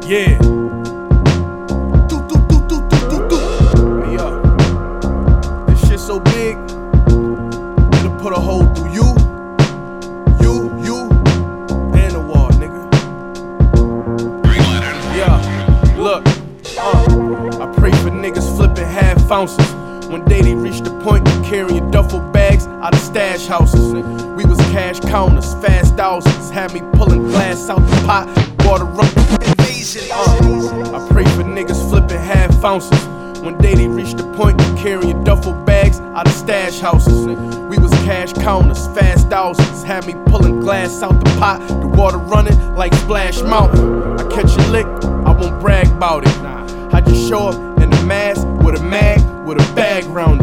Yeah. Hey yo, this shit so big, it'll put a hole through you, and the wall, nigga. Yeah, look, I pray for niggas flipping half ounces. One day they reached the point of carrying duffel bags out of stash houses. We was cash counters, fast thousands. Had me pulling glass out the pot, water run. I pray for niggas flipping half ounces. One day they reached the point of carrying duffel bags out of stash houses. We was cash counters, fast thousands. Had me pulling glass out the pot, the water running like Splash Mountain. I catch a lick, I won't brag about it. I just show up in a mask with a mag with a bag round it.